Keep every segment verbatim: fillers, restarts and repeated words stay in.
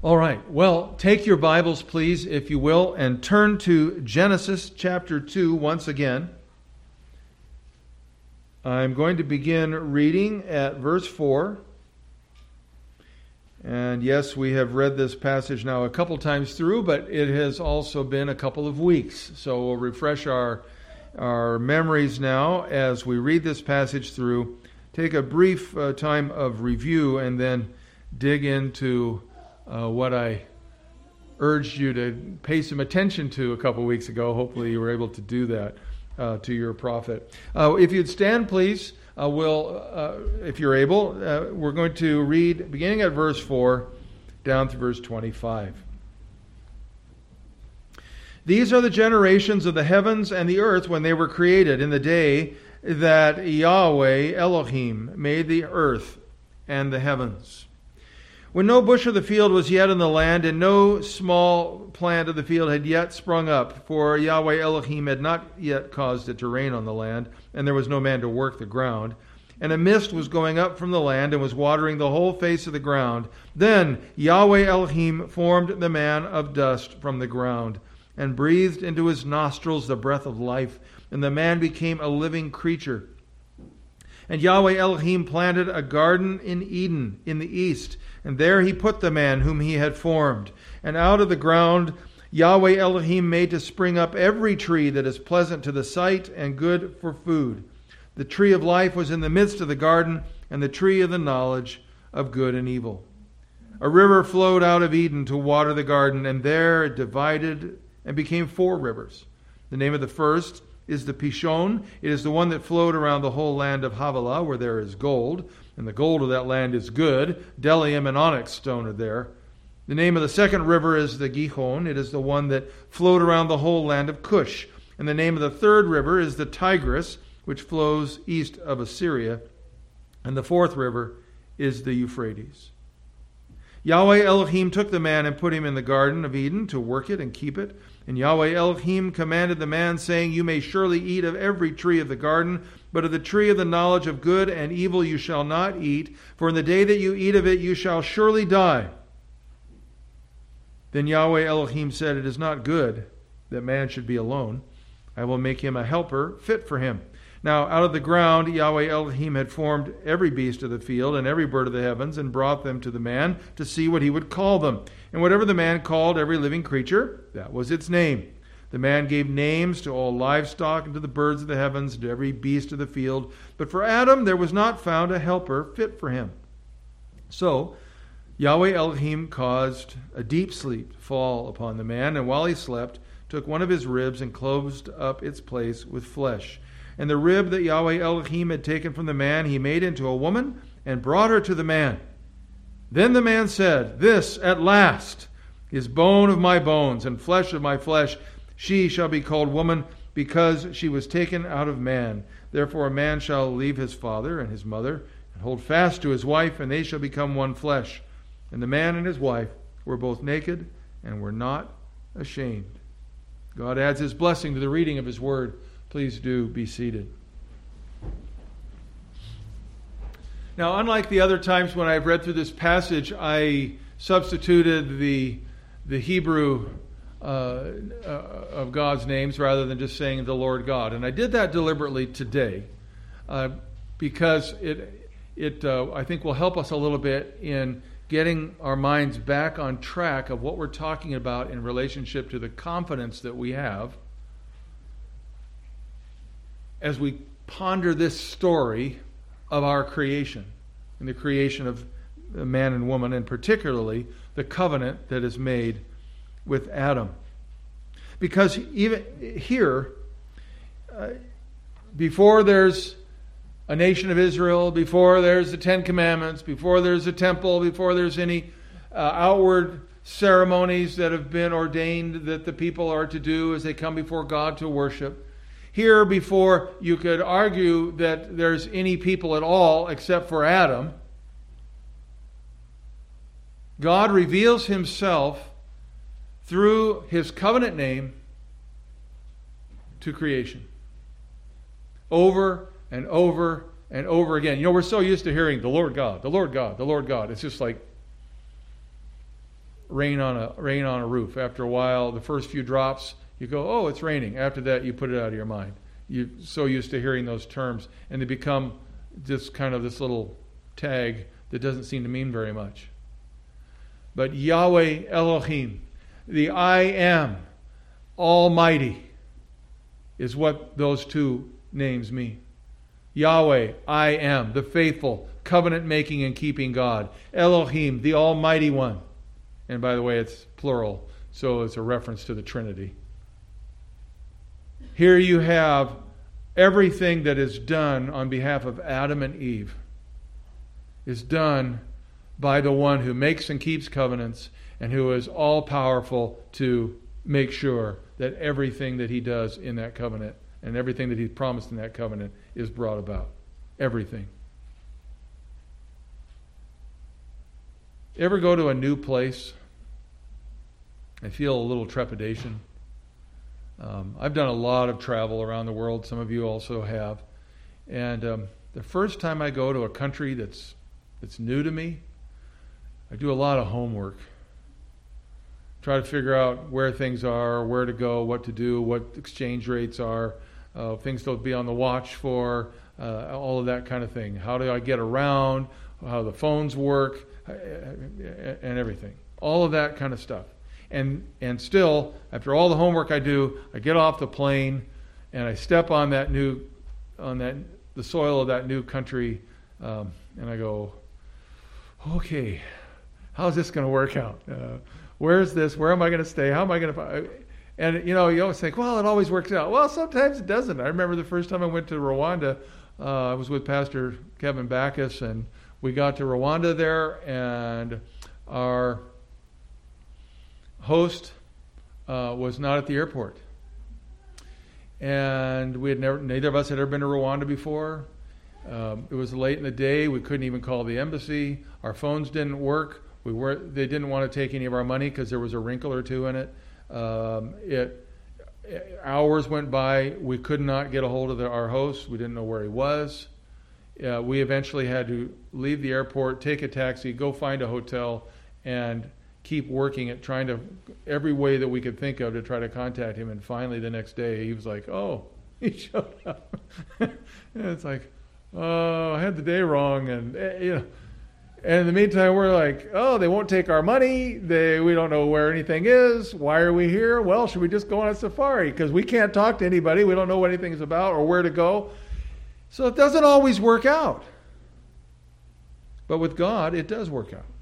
All right. Well, take your Bibles, please, if you will, and turn to Genesis chapter two once again. I'm going to begin reading at verse four. And yes, we have read this passage now a couple times through, but it has also been a couple of weeks. So we'll refresh our, our memories now as we read this passage through, take a brief uh, time of review, and then dig into uh, what I urged you to pay some attention to a couple weeks ago. Hopefully you were able to do that uh, to your prophet. Uh, if you'd stand, please. Uh, we'll, uh, if you're able, uh, we're going to read beginning at verse four down to verse twenty-five. These are the generations of the heavens and the earth when they were created, in the day that Yahweh Elohim made the earth and the heavens. When no bush of the field was yet in the land, and no small plant of the field had yet sprung up, for Yahweh Elohim had not yet caused it to rain on the land, and there was no man to work the ground. And a mist was going up from the land, and was watering the whole face of the ground. Then Yahweh Elohim formed the man of dust from the ground, and breathed into his nostrils the breath of life, and the man became a living creature. And Yahweh Elohim planted a garden in Eden in the east, and there he put the man whom he had formed. And out of the ground Yahweh Elohim made to spring up every tree that is pleasant to the sight and good for food. The tree of life was in the midst of the garden, and the tree of the knowledge of good and evil. A river flowed out of Eden to water the garden, and there it divided and became four rivers. The name of the first is the Pishon. It is the one that flowed around the whole land of Havilah, where there is gold, and the gold of that land is good. Bdellium and onyx stone are there. The name of the second river is the Gihon. It is the one that flowed around the whole land of Cush. And the name of the third river is the Tigris, which flows east of Assyria. And the fourth river is the Euphrates. Yahweh Elohim took the man and put him in the garden of Eden to work it and keep it. And Yahweh Elohim commanded the man, saying, You may surely eat of every tree of the garden, but of the tree of the knowledge of good and evil you shall not eat, for in the day that you eat of it you shall surely die. Then Yahweh Elohim said, It is not good that man should be alone. I will make him a helper fit for him. Now out of the ground Yahweh Elohim had formed every beast of the field and every bird of the heavens, and brought them to the man to see what he would call them. And whatever the man called every living creature, that was its name. The man gave names to all livestock, and to the birds of the heavens, and to every beast of the field. But for Adam there was not found a helper fit for him. So Yahweh Elohim caused a deep sleep to fall upon the man, and while he slept, took one of his ribs and closed up its place with flesh. And the rib that Yahweh Elohim had taken from the man he made into a woman, and brought her to the man. Then the man said, This at last is bone of my bones and flesh of my flesh. She shall be called woman, because she was taken out of man. Therefore a man shall leave his father and his mother, and hold fast to his wife, and they shall become one flesh. And the man and his wife were both naked and were not ashamed. God adds his blessing to the reading of his word. Please do be seated. Now, unlike the other times when I've read through this passage, I substituted the the Hebrew uh, uh, of God's names rather than just saying the Lord God. And I did that deliberately today uh, because it, it uh, I think will help us a little bit in getting our minds back on track of what we're talking about in relationship to the confidence that we have as we ponder this story of our creation, and the creation of man and woman, and particularly the covenant that is made with Adam. Because even here, uh, before there's a nation of Israel, before there's the Ten Commandments, before there's a temple, before there's any uh, outward ceremonies that have been ordained that the people are to do as they come before God to worship, here, before you could argue that there's any people at all except for Adam, God reveals himself through his covenant name to creation. Over and over and over again. You know, we're so used to hearing the Lord God, the Lord God, the Lord God. It's just like rain on a rain on a roof. After a while, the first few drops, you go, oh, it's raining. After that, you put it out of your mind. You're so used to hearing those terms, and they become just kind of this little tag that doesn't seem to mean very much. But Yahweh Elohim, the I Am, Almighty, is what those two names mean. Yahweh, I Am, the faithful, covenant-making and keeping God. Elohim, the Almighty One. And by the way, it's plural, so it's a reference to the Trinity. Here you have everything that is done on behalf of Adam and Eve is done by the one who makes and keeps covenants and who is all-powerful to make sure that everything that he does in that covenant and everything that he's promised in that covenant is brought about. Everything. Ever go to a new place and feel a little trepidation? Um, I've done a lot of travel around the world. Some of you also have. And um, the first time I go to a country that's that's new to me, I do a lot of homework. Try to figure out where things are, where to go, what to do, what exchange rates are, uh, things to be on the watch for, uh, all of that kind of thing. How do I get around, how the phones work, and everything. All of that kind of stuff. And and still, after all the homework I do, I get off the plane and I step on that new, on that the soil of that new country, um, and I go, okay, how's this going to work out? Uh, where's this? Where am I going to stay? How am I going to? And you know, you always think, well, it always works out. Well, sometimes it doesn't. I remember the first time I went to Rwanda, uh, I was with Pastor Kevin Backus, and we got to Rwanda there, and our host uh, was not at the airport. And we had never, neither of us had ever been to Rwanda before. Um, it was late in the day. We couldn't even call the embassy. Our phones didn't work. We were They didn't want to take any of our money because there was a wrinkle or two in it. Um, it. Hours went by. We could not get a hold of the, our host. We didn't know where he was. Uh, we eventually had to leave the airport, take a taxi, go find a hotel, and keep working at trying to, every way that we could think of to try to contact him. And finally the next day he was like, oh, he showed up. And it's like, oh, I had the day wrong. And, you know, and in the meantime, we're like, oh, they won't take our money. They, we don't know where anything is. Why are we here? Well, should we just go on a safari? Because we can't talk to anybody. We don't know what anything's about or where to go. So it doesn't always work out. But with God, it does work out.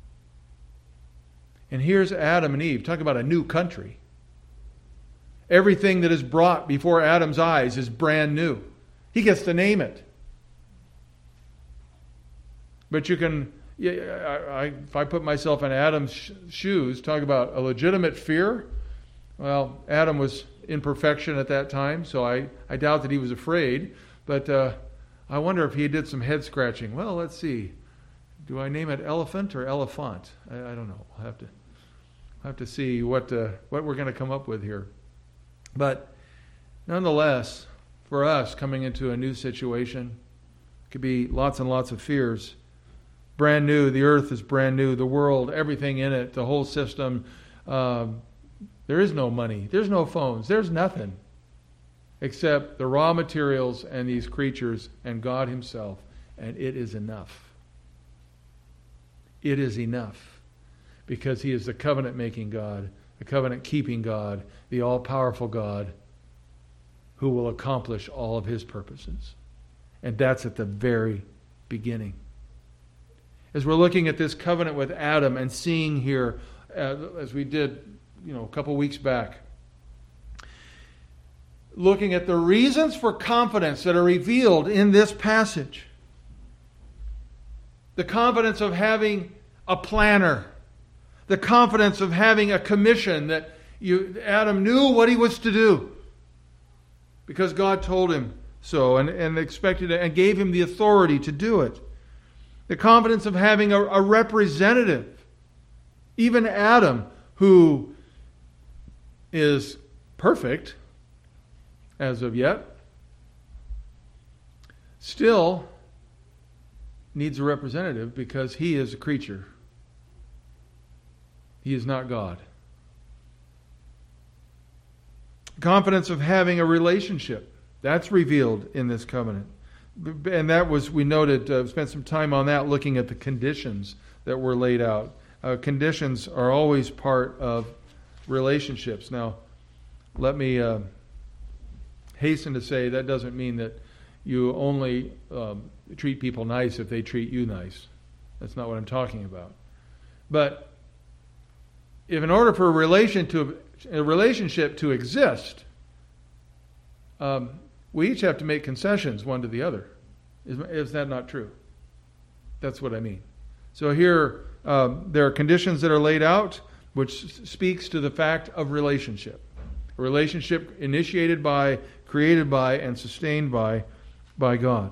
And here's Adam and Eve. Talk about a new country. Everything that is brought before Adam's eyes is brand new. He gets to name it. But you can, yeah, I, I, if I put myself in Adam's sh- shoes, talk about a legitimate fear. Well, Adam was in perfection at that time, so I, I doubt that he was afraid. But uh, I wonder if he did some head scratching. Well, let's see. Do I name it elephant or elephant? I, I don't know. I'll have to I'll have to see what uh, what we're going to come up with here. But nonetheless, for us coming into a new situation, could be lots and lots of fears. Brand new. The earth is brand new. The world, everything in it, the whole system. Um, there is no money. There's no phones. There's nothing except the raw materials and these creatures and God himself. And it is enough. It is enough. Because he is the covenant-making God, the covenant-keeping God, the all-powerful God who will accomplish all of his purposes. And that's at the very beginning. As we're looking at this covenant with Adam and seeing here, uh, as we did you know, a couple weeks back, looking at the reasons for confidence that are revealed in this passage. The confidence of having a planner. The confidence of having a commission that you, Adam knew what he was to do. Because God told him so and, and expected it and gave him the authority to do it. The confidence of having a, a representative. Even Adam, who is perfect as of yet, still needs a representative because he is a creature. He is not God. Confidence of having a relationship. That's revealed in this covenant. And that was, we noted, uh, spent some time on that, looking at the conditions that were laid out. Uh, conditions are always part of relationships. Now, let me uh, hasten to say that doesn't mean that you only um, treat people nice if they treat you nice. That's not what I'm talking about. But if in order for a relation to a relationship to exist, um, we each have to make concessions one to the other. Is, is that not true? That's what I mean. So here, um, there are conditions that are laid out, which speaks to the fact of relationship. A relationship initiated by, created by, and sustained by, by God.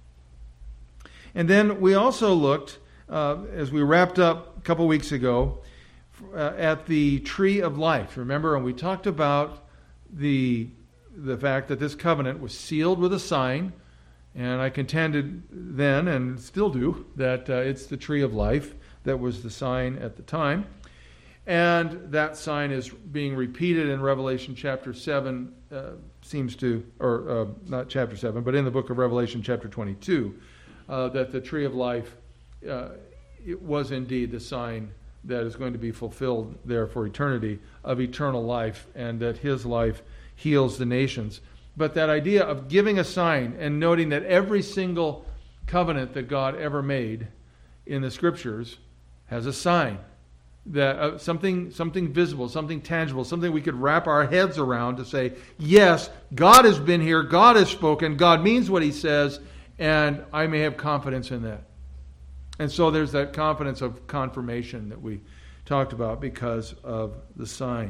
And then we also looked, uh, as we wrapped up a couple weeks ago, uh, at the tree of life. Remember, and we talked about the the fact that this covenant was sealed with a sign, and I contended then, and still do, that uh, it's the tree of life that was the sign at the time. And that sign is being repeated in Revelation chapter seven, uh, seems to, or uh, not chapter seven, but in the book of Revelation chapter twenty-two, uh, that the tree of life uh, it was indeed the sign that is going to be fulfilled there for eternity of eternal life, and that his life heals the nations. But that idea of giving a sign and noting that every single covenant that God ever made in the Scriptures has a sign, that uh, something something visible, something tangible, something we could wrap our heads around to say, yes, God has been here, God has spoken, God means what he says, and I may have confidence in that. And so there's that confidence of confirmation that we talked about because of the sign.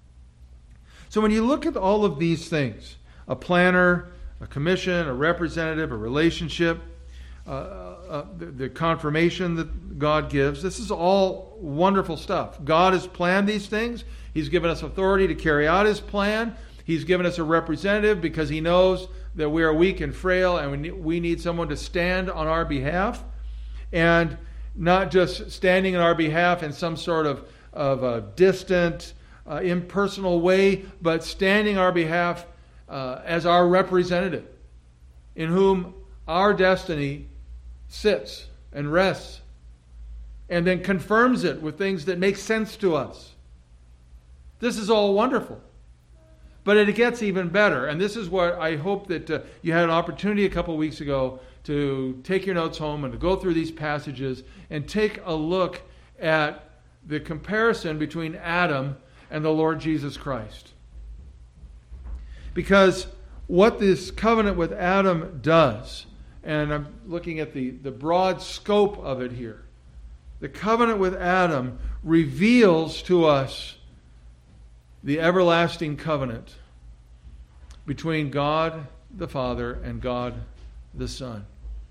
So when you look at all of these things, a planner, a commission, a representative, a relationship, uh, uh, the, the confirmation that God gives, this is all wonderful stuff. God has planned these things. He's given us authority to carry out his plan. He's given us a representative because he knows that we are weak and frail, and we need, we need someone to stand on our behalf. And not just standing on our behalf in some sort of, of a distant, uh, impersonal way, but standing on our behalf uh, as our representative, in whom our destiny sits and rests, and then confirms it with things that make sense to us. This is all wonderful. But it gets even better. And this is what I hope that uh, you had an opportunity a couple weeks ago to take your notes home and to go through these passages and take a look at the comparison between Adam and the Lord Jesus Christ. Because what this covenant with Adam does, and I'm looking at the, the broad scope of it here, the covenant with Adam reveals to us the everlasting covenant between God the Father and God the Son.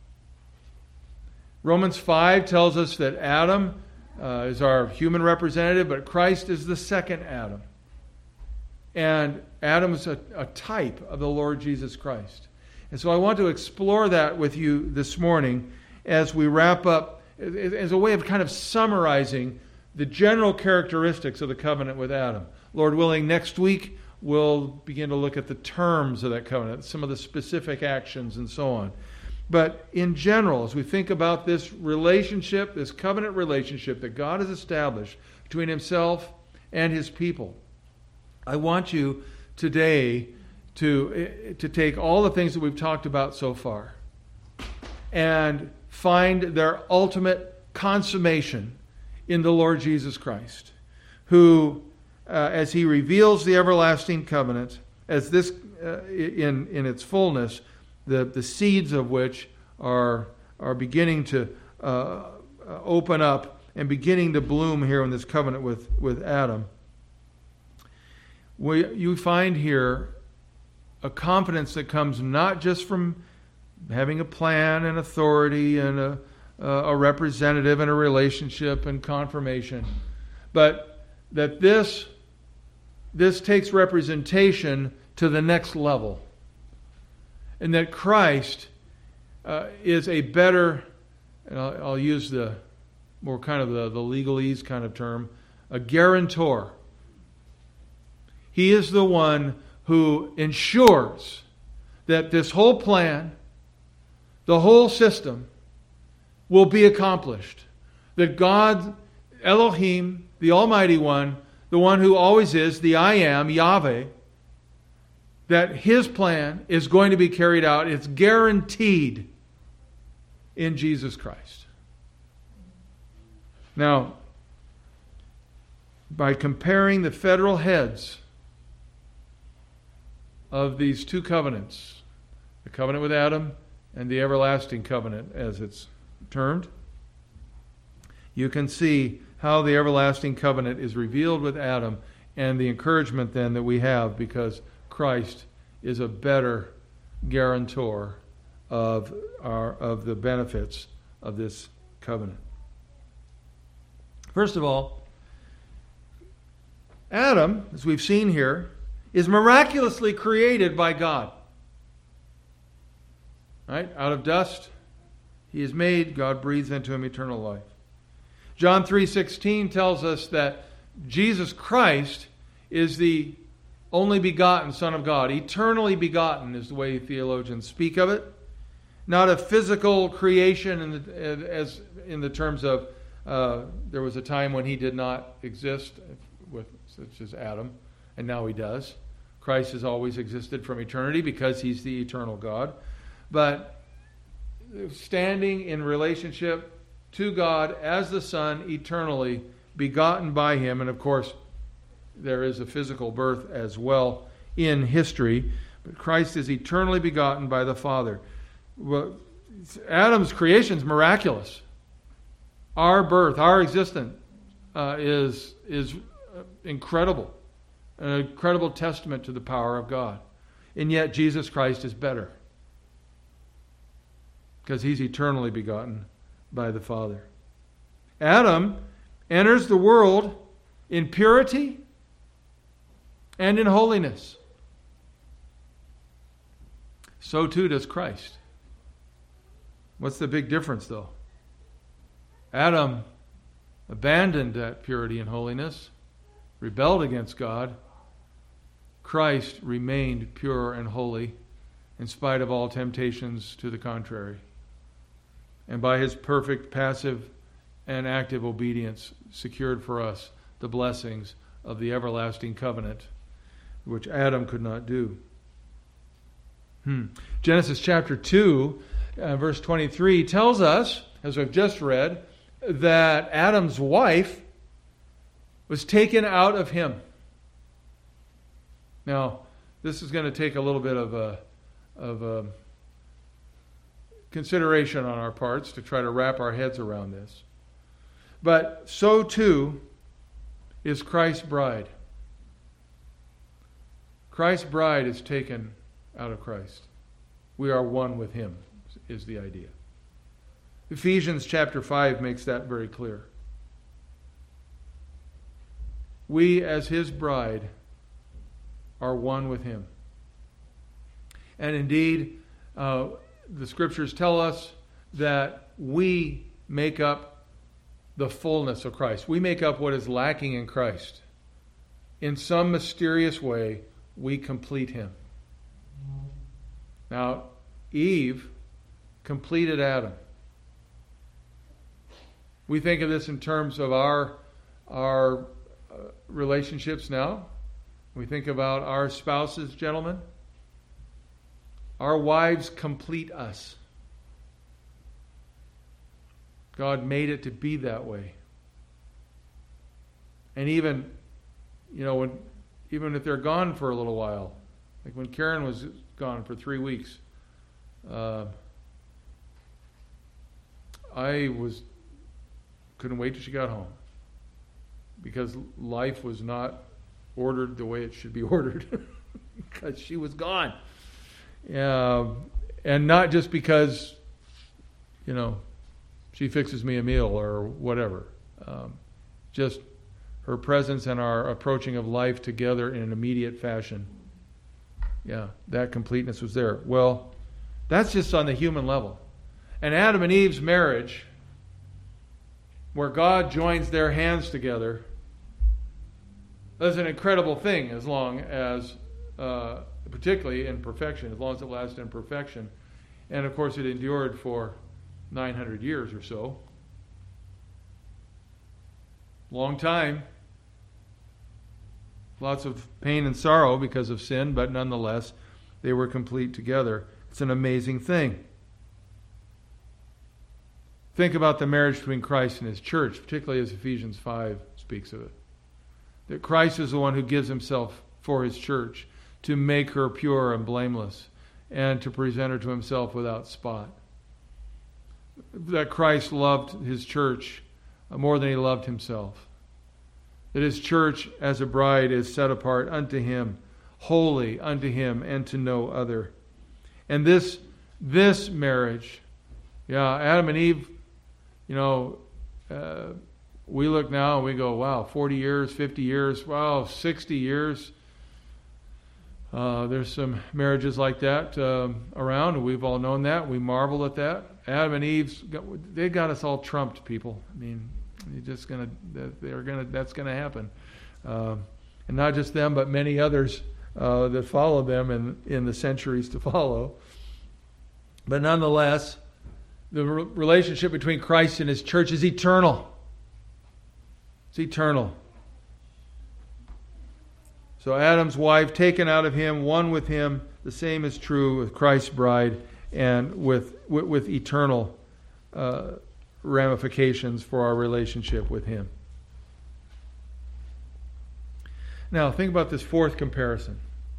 Romans five tells us that Adam uh, is our human representative, but Christ is the second Adam. And Adam is a, a type of the Lord Jesus Christ. And so I want to explore that with you this morning as we wrap up, as a way of kind of summarizing the general characteristics of the covenant with Adam. Lord willing, next week we'll begin to look at the terms of that covenant, some of the specific actions and so on. But in general, as we think about this relationship, this covenant relationship that God has established between himself and his people, I want you today to, to take all the things that we've talked about so far and find their ultimate consummation in the Lord Jesus Christ, who, uh, as he reveals the everlasting covenant, as this uh, in in its fullness, the, the seeds of which are are beginning to uh, open up and beginning to bloom here in this covenant with, with Adam. We, you find here a confidence that comes not just from having a plan and authority and a, a representative and a relationship and confirmation, but that this, this takes representation to the next level. And that Christ uh, is a better, and I'll, I'll use the more kind of the, the legalese kind of term, a guarantor. He is the one who ensures that this whole plan, the whole system, will be accomplished. That God, Elohim, the Almighty One, the one who always is, the I Am, Yahweh, that His plan is going to be carried out. It's guaranteed in Jesus Christ. Now, by comparing the federal heads of these two covenants, the covenant with Adam and the everlasting covenant, as it's termed, you can see how the everlasting covenant is revealed with Adam, and the encouragement then that we have, because Christ is a better guarantor of our of the benefits of this covenant. First of all, Adam, as we've seen here, is miraculously created by God. Right? Out of dust, he is made. God breathes into him eternal life. John three sixteen tells us that Jesus Christ is the only begotten Son of God. Eternally begotten is the way theologians speak of it. Not a physical creation in the, as in the terms of uh, there was a time when he did not exist, with such as Adam, and now he does. Christ has always existed from eternity because he's the eternal God. But standing in relationship to God as the Son, eternally begotten by him, and of course there is a physical birth as well in history, but Christ is eternally begotten by the Father. Well, Adam's creation is miraculous. Our birth, our existence uh, is is incredible, an incredible testament to the power of God. And yet Jesus Christ is better because he's eternally begotten by the Father. Adam enters the world in purity and in holiness. So too does Christ. What's the big difference, though? Adam abandoned that purity and holiness, rebelled against God. Christ remained pure and holy in spite of all temptations to the contrary. And by his perfect passive and active obedience secured for us the blessings of the everlasting covenant, which Adam could not do. Hmm. Genesis chapter two, uh, verse twenty-three tells us, as we've just read, that Adam's wife was taken out of him. Now, this is going to take a little bit of a, of a consideration on our parts to try to wrap our heads around this. But so too is Christ's bride. Christ's bride is taken out of Christ. We are one with him, is the idea. Ephesians chapter five makes that very clear. We, as his bride, are one with him. And indeed, uh, the scriptures tell us that we make up the fullness of Christ. We make up what is lacking in Christ. In some mysterious way, we complete him. Now, Eve completed Adam. We think of this in terms of our, our uh, relationships now. We think about our spouses, gentlemen. Our wives complete us. God made it to be that way. And even, you know, when even if they're gone for a little while, like when Karen was gone for three weeks, uh, I was couldn't wait till she got home because life was not ordered the way it should be ordered because she was gone. Uh, and not just because, you know, she fixes me a meal or whatever. Um, just her presence and our approaching of life together in an immediate fashion. Yeah, that completeness was there. Well, that's just on the human level. And Adam and Eve's marriage, where God joins their hands together, That's an incredible thing, as long as, uh, particularly in perfection, as long as it lasted in perfection. And of course it endured for nine hundred years or so. Long time. Lots of pain and sorrow because of sin, but nonetheless, they were complete together. It's an amazing thing. Think about the marriage between Christ and His church, particularly as Ephesians five speaks of it. That Christ is the one who gives Himself for His church to make her pure and blameless and to present her to Himself without spot. That Christ loved His church more than He loved Himself. That His church as a bride is set apart unto Him, holy unto Him, and to no other. And this, this marriage, yeah, Adam and Eve, you know, uh, we look now and we go, wow, forty years, fifty years, wow, sixty years. Uh, there's some marriages like that um, around, and we've all known that. We marvel at that. Adam and Eve's, they got us all trumped, people. I mean, you're just gonna, they're gonna, that's gonna happen, uh, and not just them, but many others uh, that follow them in in the centuries to follow. But nonetheless, the re- relationship between Christ and His church is eternal. It's eternal. So Adam's wife taken out of him, one with him. The same is true with Christ's bride and with with, with eternal uh, ramifications for our relationship with Him. Now, think about this fourth comparison.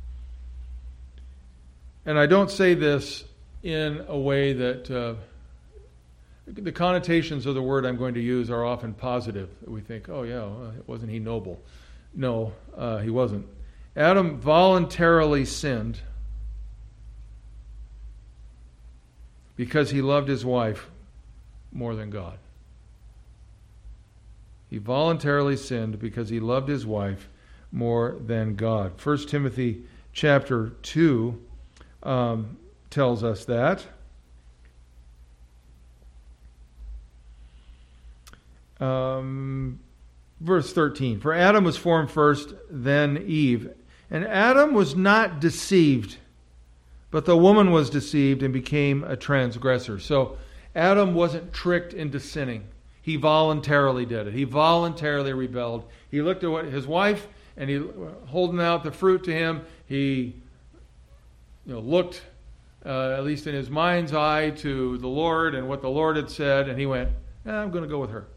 And I don't say this in a way that uh, the connotations of the word I'm going to use are often positive. We think, oh yeah, well, wasn't he noble? No, uh, he wasn't. Adam voluntarily sinned because he loved his wife more than God. He voluntarily sinned because he loved his wife more than God. First Timothy chapter two um, tells us that. Um, verse thirteen, for Adam was formed first, then Eve. And Adam was not deceived, but the woman was deceived and became a transgressor. So Adam wasn't tricked into sinning. He voluntarily did it. He voluntarily rebelled. He looked at what his wife, and he holding out the fruit to him. He, you know, looked, uh, at least in his mind's eye, to the Lord and what the Lord had said, and he went, eh, I'm going to go with her.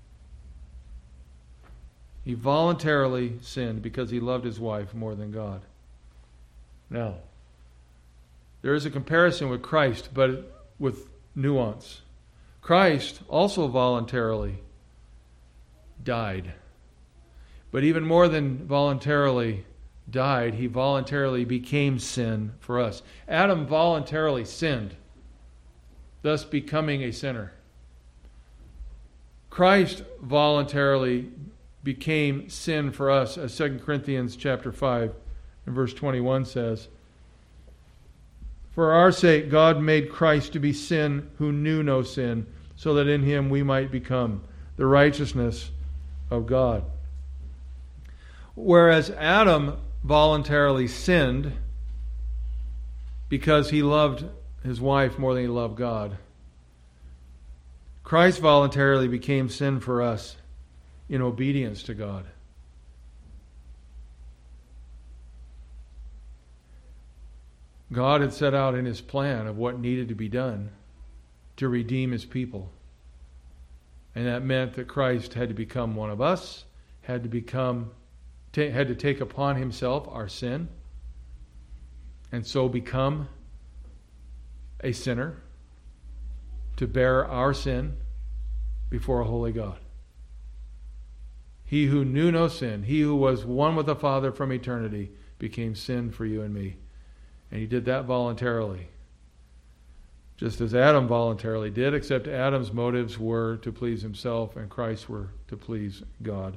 He voluntarily sinned because he loved his wife more than God. Now, there is a comparison with Christ, but with nuance. Christ also voluntarily died. But even more than voluntarily died, he voluntarily became sin for us. Adam voluntarily sinned, thus becoming a sinner. Christ voluntarily became sin for us, as Second Corinthians chapter five and verse twenty-one says. For our sake God made Christ to be sin who knew no sin, so that in him we might become the righteousness of God. Whereas Adam voluntarily sinned because he loved his wife more than he loved God, Christ voluntarily became sin for us in obedience to God. God had set out in His plan of what needed to be done to redeem His people. And that meant that Christ had to become one of us, had to become, t- had to take upon Himself our sin, and so become a sinner to bear our sin before a holy God. He who knew no sin, he who was one with the Father from eternity, became sin for you and me. And he did that voluntarily. Just as Adam voluntarily did, except Adam's motives were to please himself and Christ's were to please God.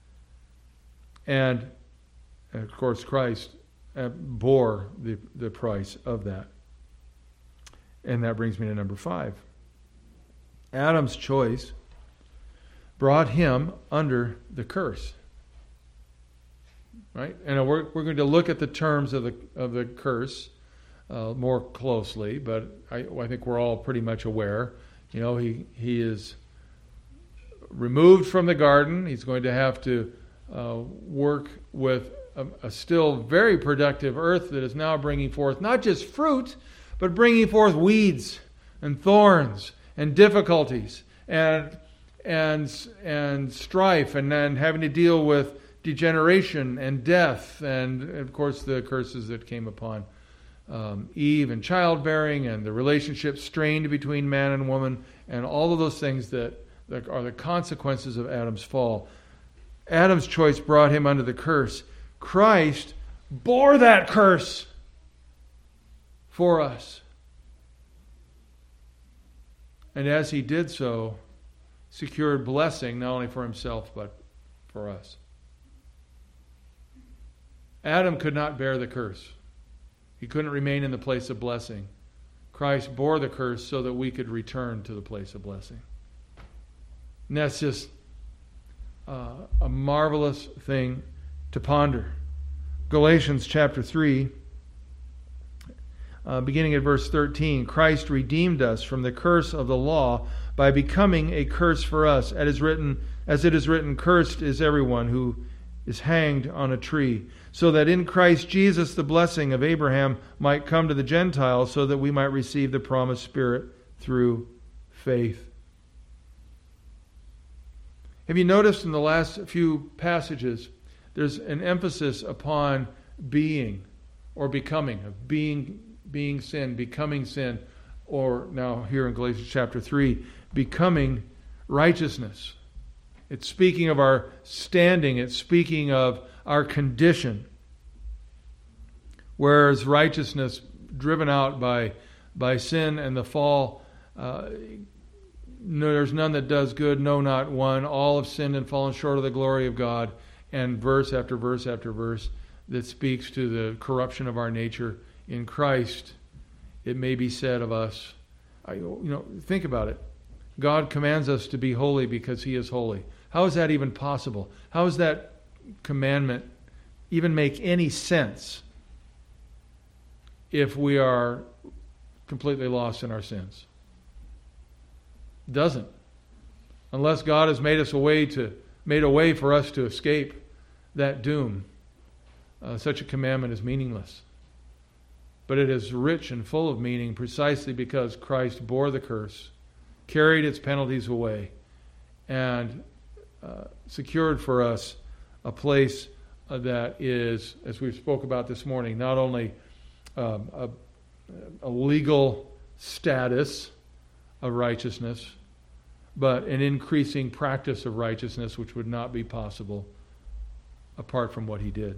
And, and of course, Christ bore the, the price of that. And that brings me to number five. Adam's choice brought him under the curse. right? And we're we're going to look at the terms of the of the curse uh, more closely, but I, I think we're all pretty much aware. You know, he he is removed from the garden. He's going to have to uh, work with a, a still very productive earth that is now bringing forth not just fruit, but bringing forth weeds and thorns and difficulties and and and strife, and then having to deal with degeneration and death, and of course the curses that came upon um, Eve and childbearing, and the relationship strained between man and woman, and all of those things that, that are the consequences of Adam's fall. Adam's choice brought him under the curse. Christ bore that curse for us. And as he did so, secured blessing not only for himself but for us. Adam could not bear the curse. He couldn't remain in the place of blessing. Christ bore the curse so that we could return to the place of blessing. And that's just uh, a marvelous thing to ponder. Galatians chapter three, uh, beginning at verse thirteen, Christ redeemed us from the curse of the law by becoming a curse for us. As it is written, as it is written, cursed is everyone who is hanged on a tree, so that in Christ Jesus the blessing of Abraham might come to the Gentiles, so that we might receive the promised Spirit through faith. Have you noticed in the last few passages, there's an emphasis upon being or becoming, of being, being sin, becoming sin, or now here in Galatians chapter three, becoming righteousness. It's speaking of our standing. It's speaking of our condition. Whereas righteousness, driven out by, by sin and the fall, uh, no, there's none that does good, no, not one. All have sinned and fallen short of the glory of God. And verse after verse after verse that speaks to the corruption of our nature in Christ. It may be said of us, I, you know, think about it. God commands us to be holy because He is holy. How is that even possible? How does that commandment even make any sense if we are completely lost in our sins? It doesn't. Unless God has made us a way to made a way for us to escape that doom, uh, such a commandment is meaningless. But it is rich and full of meaning precisely because Christ bore the curse, carried its penalties away, and uh, secured for us a place uh, that is, as we spoke about this morning, not only um, a, a legal status of righteousness, but an increasing practice of righteousness which would not be possible apart from what He did.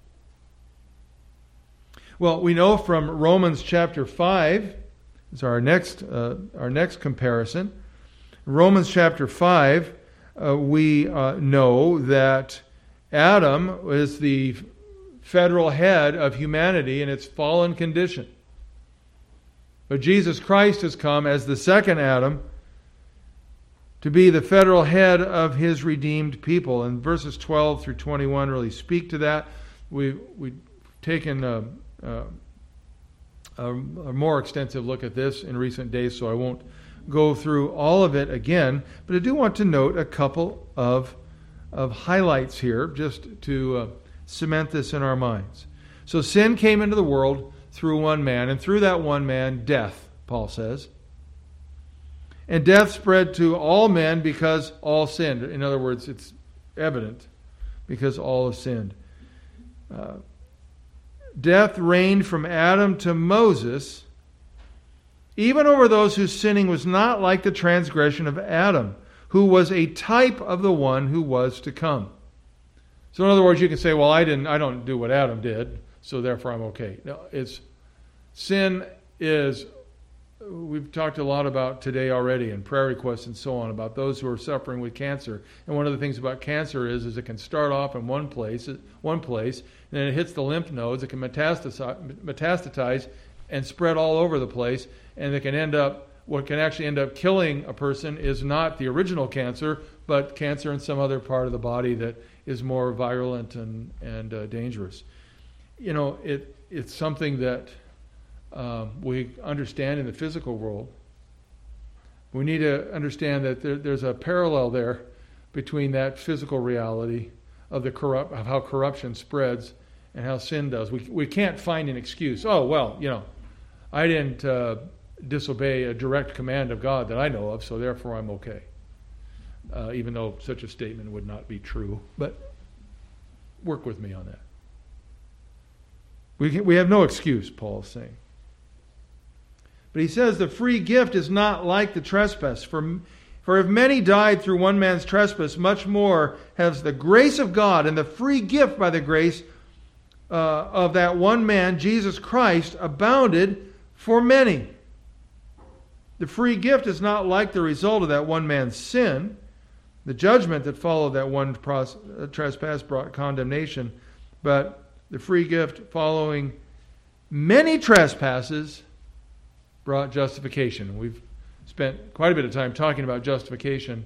Well, we know from Romans chapter five, is our next uh, our next comparison. Romans chapter five, uh, we uh, know that Adam is the federal head of humanity in its fallen condition. But Jesus Christ has come as the second Adam to be the federal head of His redeemed people. And verses twelve through twenty-one really speak to that. We, we've taken a, a, a more extensive look at this in recent days, so I won't go through all of it again. But I do want to note a couple of, of highlights here, just to uh, cement this in our minds. So sin came into the world through one man, and through that one man, death, Paul says. And death spread to all men because all sinned. In other words, it's evident because all have sinned. Uh, death reigned from Adam to Moses, even over those whose sinning was not like the transgression of Adam, who was a type of the one who was to come. So in other words, you can say, well, I didn't, I don't do what Adam did, so therefore I'm okay. No, it's sin is, we've talked a lot about today already in prayer requests and so on, about those who are suffering with cancer. And one of the things about cancer is, is it can start off in one place, one place, and then it hits the lymph nodes, it can metastasize, metastatize and spread all over the place, and it can end up what can actually end up killing a person is not the original cancer, but cancer in some other part of the body that is more virulent and, and uh, dangerous. You know, it it's something that um, we understand in the physical world. We need to understand that there, there's a parallel there between that physical reality of the corrupt, of how corruption spreads and how sin does. We we can't find an excuse. Oh, well, you know, I didn't uh, disobey a direct command of God that I know of, so therefore I'm okay. Uh, even though such a statement would not be true. But work with me on that. We can, we have no excuse, Paul is saying. But he says the free gift is not like the trespass. For, for if many died through one man's trespass, much more has the grace of God and the free gift by the grace uh, of that one man, Jesus Christ, abounded for many. The free gift is not like the result of that one man's sin. The judgment that followed that one pros- trespass brought condemnation, but the free gift following many trespasses brought justification. We've spent quite a bit of time talking about justification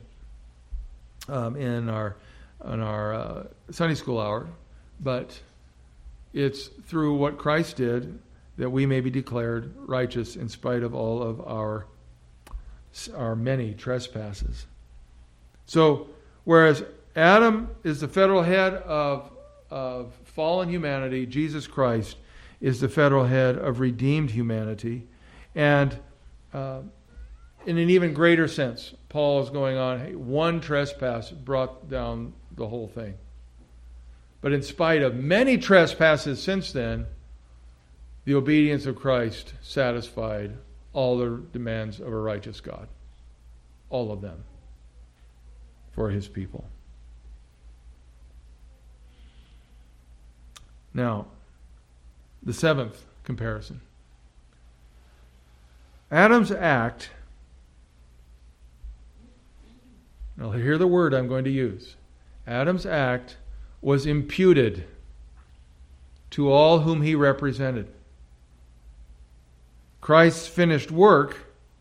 um, in our in our uh, Sunday school hour, but it's through what Christ did that we may be declared righteous in spite of all of our our many trespasses. So, whereas Adam is the federal head of, of fallen humanity, Jesus Christ is the federal head of redeemed humanity. And uh, in an even greater sense, Paul is going on, hey, one trespass brought down the whole thing. But in spite of many trespasses since then, the obedience of Christ satisfied all the demands of a righteous God. All of them. For his people. Now, the seventh comparison. Adam's act, now hear the word I'm going to use. Adam's act was imputed to all whom he represented. Christ's finished work,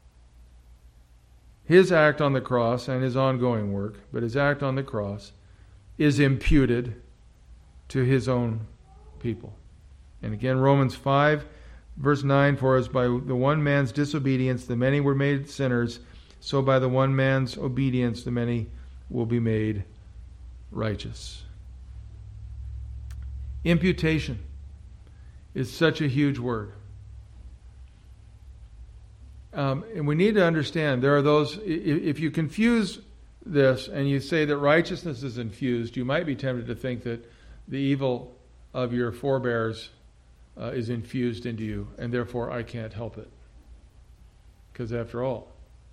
his act on the cross and his ongoing work, but his act on the cross is imputed to his own people. And again, Romans five, verse nine, for as by the one man's disobedience the many were made sinners, so by the one man's obedience the many will be made righteous. Imputation is such a huge word. Um, and we need to understand, there are those, if you confuse this and you say that righteousness is infused, you might be tempted to think that the evil of your forebears uh, is infused into you, and therefore I can't help it. Because after all,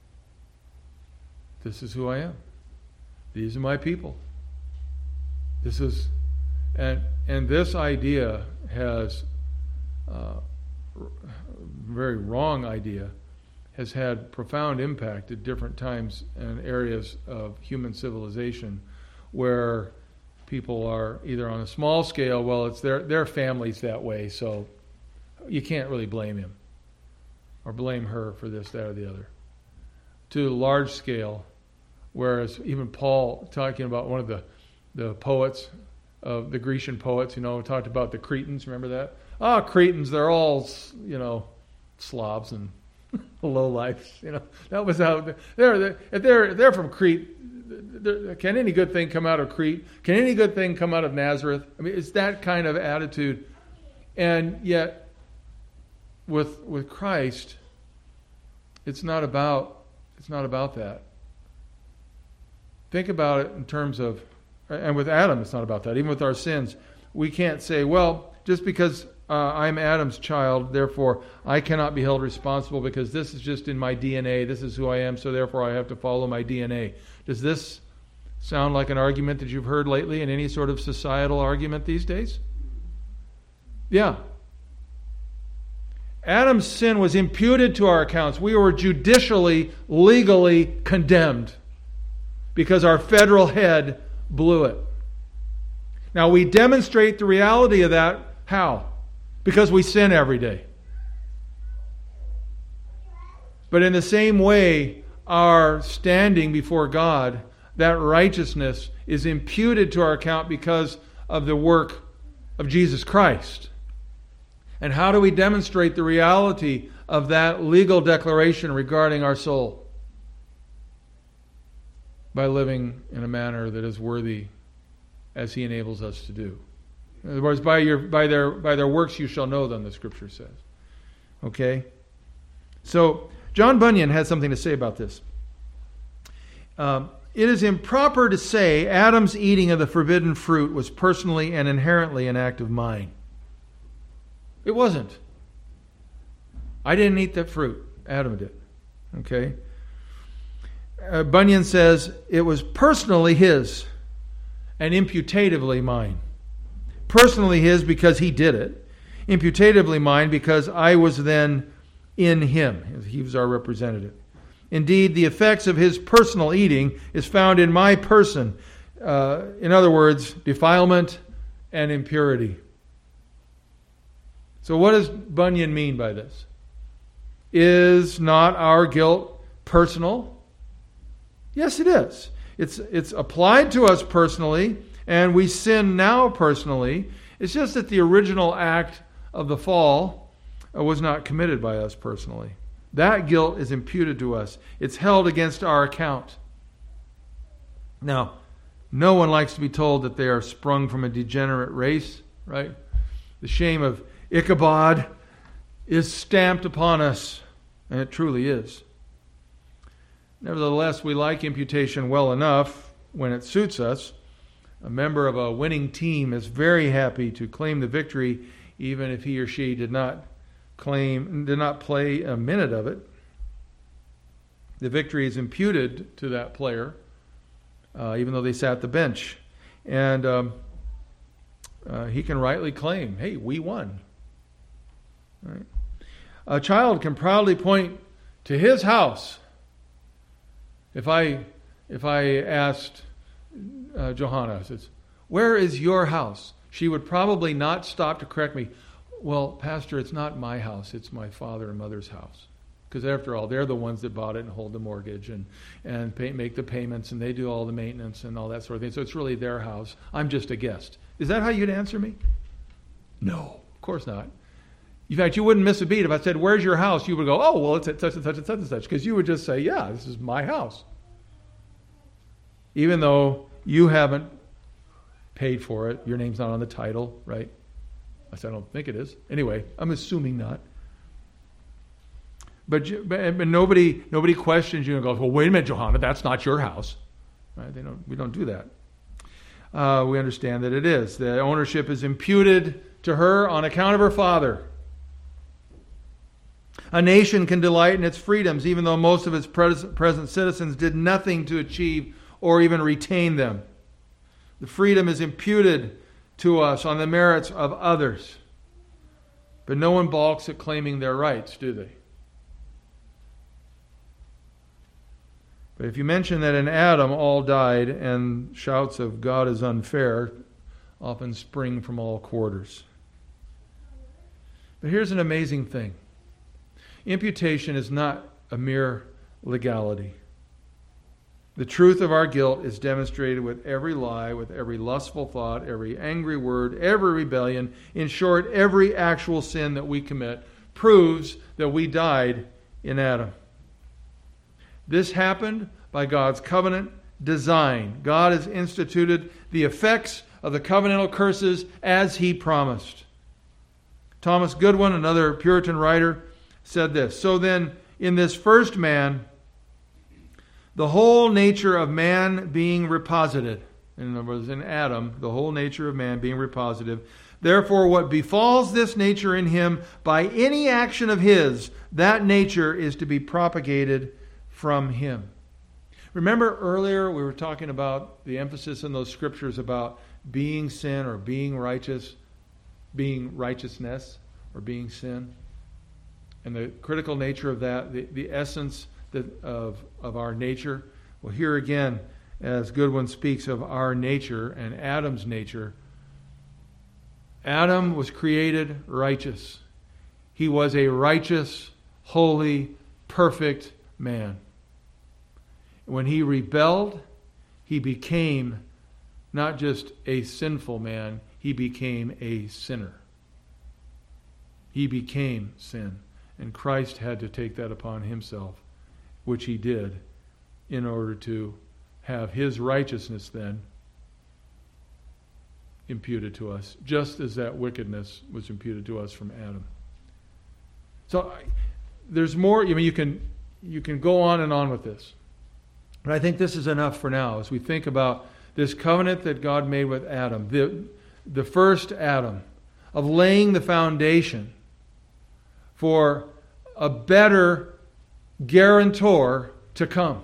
this is who I am. These are my people. This is, and and this idea has uh, very wrong idea. Has had profound impact at different times and areas of human civilization where people are either on a small scale, well, it's their, their family's that way, so you can't really blame him or blame her for this, that, or the other. To large scale, whereas even Paul, talking about one of the, the poets, of the Grecian poets, you know, talked about the Cretans, remember that? Ah, Cretans, they're all, you know, Slavs and low lives, you know. That was how they're, they're if they're if they're from Crete. Can any good thing come out of Crete? Can any good thing come out of Nazareth? I mean, it's that kind of attitude. And yet, with with Christ, it's not about it's not about that. Think about it in terms of, and with Adam, it's not about that. Even with our sins, we can't say, well, just because Uh, I'm Adam's child, therefore I cannot be held responsible because this is just in my D N A. This is who I am, so therefore I have to follow my D N A. Does this sound like an argument that you've heard lately in any sort of societal argument these days? Yeah. Adam's sin was imputed to our accounts. We were judicially, legally condemned because our federal head blew it. Now we demonstrate the reality of that. How? Because we sin every day. But in the same way, our standing before God, that righteousness is imputed to our account because of the work of Jesus Christ. And how do we demonstrate the reality of that legal declaration regarding our soul? By living in a manner that is worthy as He enables us to do. In other words, by your by their by their works you shall know them, the Scripture says. Okay? So, John Bunyan has something to say about this. Um, it is improper to say Adam's eating of the forbidden fruit was personally and inherently an act of mine. It wasn't. I didn't eat that fruit. Adam did. Okay? Uh, Bunyan says it was personally his and imputatively mine. Personally his because he did it. Imputatively mine because I was then in him. He was our representative. Indeed, the effects of his personal eating is found in my person. Uh, in other words, defilement and impurity. So what does Bunyan mean by this? Is not our guilt personal? Yes, it is. It's, it's applied to us personally, and we sin now personally. It's just that the original act of the fall was not committed by us personally. That guilt is imputed to us. It's held against our account. Now, no one likes to be told that they are sprung from a degenerate race, right? The shame of Ichabod is stamped upon us, and it truly is. Nevertheless, we like imputation well enough when it suits us. A member of a winning team is very happy to claim the victory, even if he or she did not claim, did not play a minute of it. The victory is imputed to that player, uh, even though they sat the bench. And um, uh, he can rightly claim, hey, we won. Right? A child can proudly point to his house. If I if I asked uh, Johanna, I says, where is your house? She would probably not stop to correct me. Well, Pastor, it's not my house. It's my father and mother's house. Because after all, they're the ones that bought it and hold the mortgage and, and pay, make the payments, and they do all the maintenance and all that sort of thing. So it's really their house. I'm just a guest. Is that how you'd answer me? No, of course not. In fact, you wouldn't miss a beat. If I said, where's your house? You would go, oh, well, it's at such and such and such and such. Because you would just say, yeah, this is my house. Even though you haven't paid for it. Your name's not on the title, right? I said, I don't think it is. Anyway, I'm assuming not. But, but, but nobody nobody questions you and goes, well, wait a minute, Johanna, that's not your house. Right? They don't. We don't do that. Uh, we understand that it is. The ownership is imputed to her on account of her father. A nation can delight in its freedoms, even though most of its present citizens did nothing to achieve or even retain them. The freedom is imputed to us on the merits of others. But no one balks at claiming their rights, do they? But if you mention that in Adam all died, and shouts of God is unfair often spring from all quarters. But here's an amazing thing. Imputation is not a mere legality. The truth of our guilt is demonstrated with every lie, with every lustful thought, every angry word, every rebellion. In short, every actual sin that we commit proves that we died in Adam. This happened by God's covenant design. God has instituted the effects of the covenantal curses as He promised. Thomas Goodwin, another Puritan writer, said this, so then, in this first man, the whole nature of man being reposited, in other words, in Adam, the whole nature of man being reposited, therefore what befalls this nature in him by any action of his, that nature is to be propagated from him. Remember earlier we were talking about the emphasis in those scriptures about being sin or being righteous, being righteousness or being sin? And the critical nature of that, the, the essence that, of, of our nature. Well, here again, as Goodwin speaks of our nature and Adam's nature, Adam was created righteous. He was a righteous, holy, perfect man. When he rebelled, he became not just a sinful man, he became a sinner. He became sin. And Christ had to take that upon himself, which he did, in order to have his righteousness then imputed to us, just as that wickedness was imputed to us from Adam. So there's more. I mean, you can you can go on and on with this, but I think this is enough for now as we think about this covenant that God made with Adam, the the first Adam, of laying the foundation for a better guarantor to come.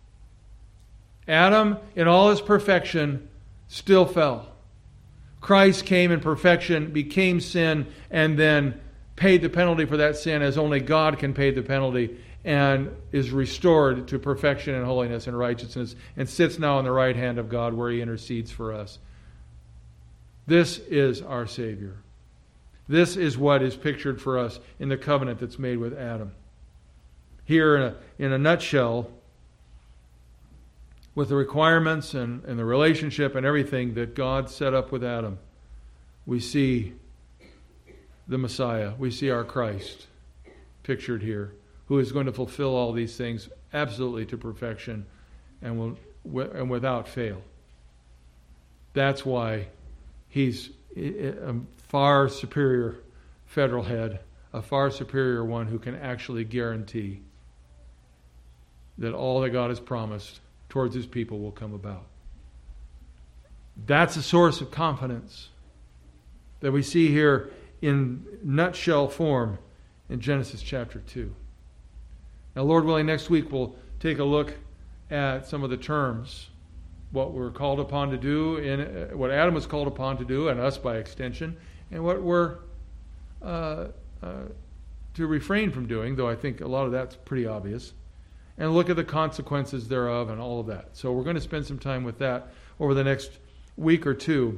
Adam, in all his perfection, still fell. Christ came in perfection, became sin, and then paid the penalty for that sin as only God can pay the penalty, and is restored to perfection and holiness and righteousness, and sits now on the right hand of God where he intercedes for us. This is our Savior. This is what is pictured for us in the covenant that's made with Adam. Here in a, in a nutshell, with the requirements and, and the relationship and everything that God set up with Adam, we see the Messiah. We see our Christ pictured here, who is going to fulfill all these things absolutely to perfection and will and without fail. That's why he's a far superior federal head, a far superior one who can actually guarantee that all that God has promised towards his people will come about. That's a source of confidence that we see here in nutshell form in Genesis chapter two. Now, Lord willing, next week we'll take a look at some of the terms, what we're called upon to do, in what Adam was called upon to do, and us by extension, and what we're uh, uh, to refrain from doing, though I think a lot of that's pretty obvious, and look at the consequences thereof and all of that. So we're going to spend some time with that over the next week or two,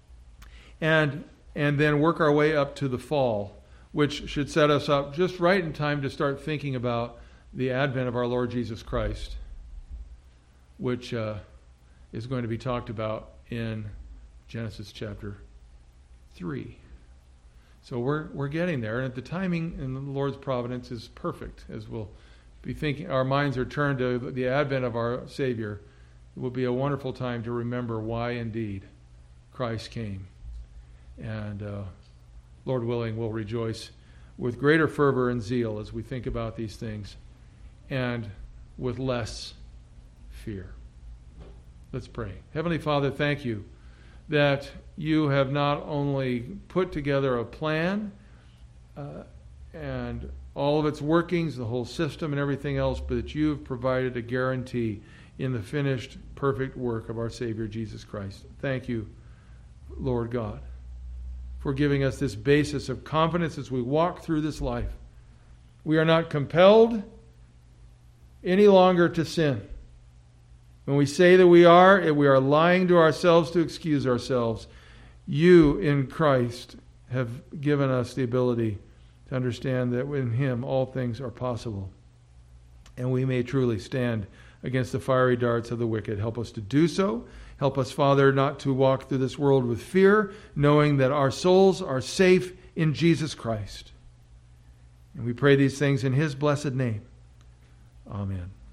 and and then work our way up to the fall, which should set us up just right in time to start thinking about the advent of our Lord Jesus Christ, which uh, is going to be talked about in Genesis chapter three. So we're we're getting there, and the timing in the Lord's providence is perfect. As we'll be thinking, our minds are turned to the advent of our Savior. It will be a wonderful time to remember why indeed Christ came. And uh, Lord willing, we'll rejoice with greater fervor and zeal as we think about these things, and with less fear. Let's pray. Heavenly Father, thank you that you have not only put together a plan uh, and all of its workings, the whole system and everything else, but that you have provided a guarantee in the finished, perfect work of our Savior, Jesus Christ. Thank you, Lord God, for giving us this basis of confidence as we walk through this life. We are not compelled any longer to sin. When we say that we are, we are lying to ourselves to excuse ourselves. You in Christ have given us the ability to understand that in Him all things are possible. And we may truly stand against the fiery darts of the wicked. Help us to do so. Help us, Father, not to walk through this world with fear, knowing that our souls are safe in Jesus Christ. And we pray these things in His blessed name. Amen.